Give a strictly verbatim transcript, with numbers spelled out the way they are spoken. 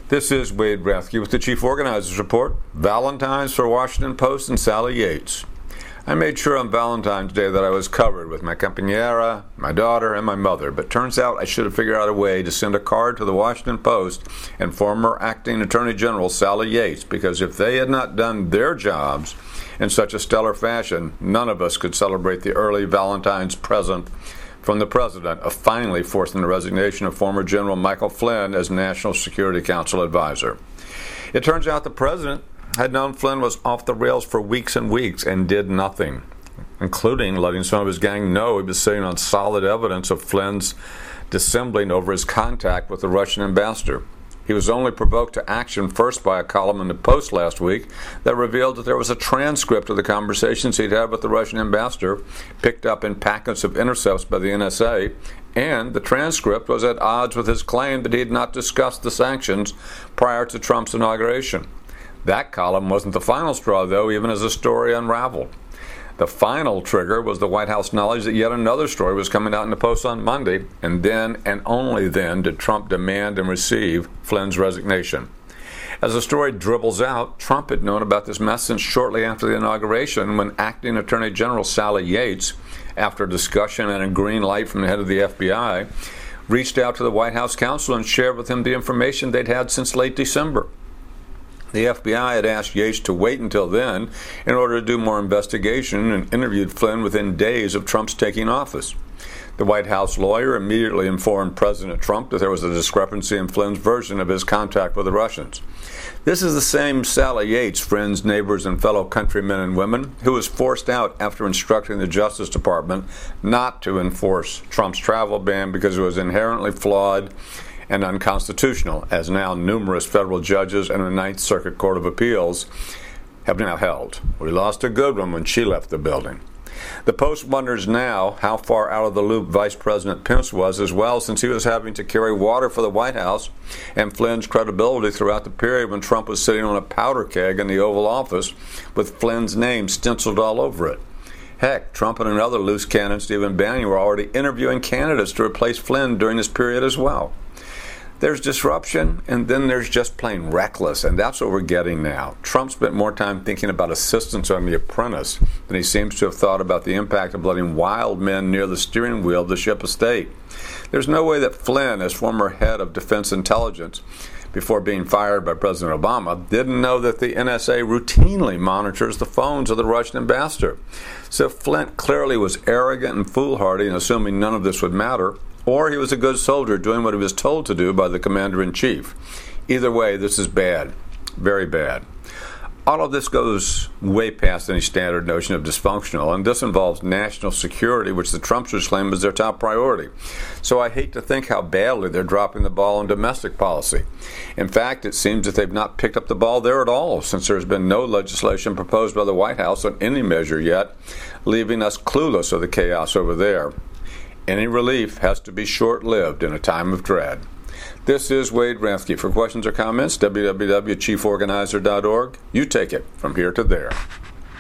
This is Wade Rathke with the Chief Organizers Report. Valentine's for Washington Post and Sally Yates. I made sure on Valentine's Day that I was covered with my compañera, my daughter, and my mother, but turns out I should have figured out a way to send a card to the Washington Post and former Acting Attorney General Sally Yates, because if they had not done their jobs in such a stellar fashion, none of us could celebrate the early Valentine's present from the President of finally forcing the resignation of former General Michael Flynn as National Security Council advisor. It turns out the President had known Flynn was off the rails for weeks and weeks and did nothing, including letting some of his gang know he was sitting on solid evidence of Flynn's dissembling over his contact with the Russian ambassador. He was only provoked to action first by a column in the Post last week that revealed that there was a transcript of the conversations he'd had with the Russian ambassador picked up in packets of intercepts by the N S A, and the transcript was at odds with his claim that he had not discussed the sanctions prior to Trump's inauguration. That column wasn't the final straw, though, even as the story unraveled. The final trigger was the White House knowledge that yet another story was coming out in the Post on Monday, and then and only then did Trump demand and receive Flynn's resignation. As the story dribbles out, Trump had known about this mess since shortly after the inauguration, when Acting Attorney General Sally Yates, after discussion and a green light from the head of the F B I, reached out to the White House counsel and shared with him the information they'd had since late December. The F B I had asked Yates to wait until then in order to do more investigation and interviewed Flynn within days of Trump's taking office. The White House lawyer immediately informed President Trump that there was a discrepancy in Flynn's version of his contact with the Russians. This is the same Sally Yates, friends, neighbors, and fellow countrymen and women, who was forced out after instructing the Justice Department not to enforce Trump's travel ban because it was inherently flawed and unconstitutional, as now numerous federal judges and the Ninth Circuit Court of Appeals have now held. We lost a good one when she left the building. The Post wonders now how far out of the loop Vice President Pence was as well, since he was having to carry water for the White House and Flynn's credibility throughout the period when Trump was sitting on a powder keg in the Oval Office with Flynn's name stenciled all over it. Heck, Trump and another loose cannon, Stephen Bannon, were already interviewing candidates to replace Flynn during this period as well. There's disruption, and then there's just plain reckless, and that's what we're getting now. Trump spent more time thinking about assistance on The Apprentice than he seems to have thought about the impact of letting wild men near the steering wheel of the ship of state. There's no way that Flynn, as former head of Defense Intelligence, before being fired by President Obama, didn't know that the N S A routinely monitors the phones of the Russian ambassador. So Flynn clearly was arrogant and foolhardy in assuming none of this would matter, or he was a good soldier doing what he was told to do by the commander-in-chief. Either way, this is bad, very bad. All of this goes way past any standard notion of dysfunctional, and this involves national security, which the Trumpsters claim is their top priority. So I hate to think how badly they're dropping the ball in domestic policy. In fact, it seems that they've not picked up the ball there at all, since there's been no legislation proposed by the White House on any measure yet, leaving us clueless of the chaos over there. Any relief has to be short-lived in a time of dread. This is Wade Rathke. For questions or comments, w w w dot chief organizer dot org. You take it from here to there.